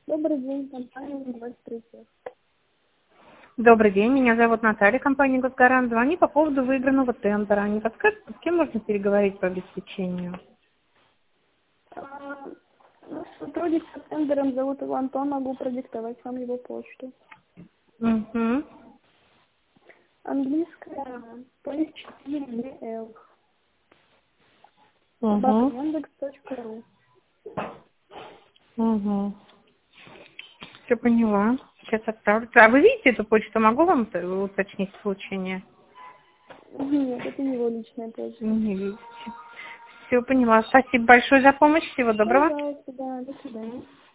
Добрый день, компания 23. Добрый день, меня зовут Наталья, компания «Госгарант». Звоню по поводу выигранного тендера. Не подскажете, с кем можно переговорить по обеспечению? Наш сотрудник с тендером зовут его Антон, могу продиктовать вам его почту. Угу. Английская, p4l, Угу. Яндекс.ру. Угу. Все поняла. Сейчас отправлю. А вы видите эту почту? Могу вам уточнить получение? Нет, это его личная почта. Не видите. Все поняла. Спасибо большое за помощь. Всего доброго. Пожалуйста, да, до свидания.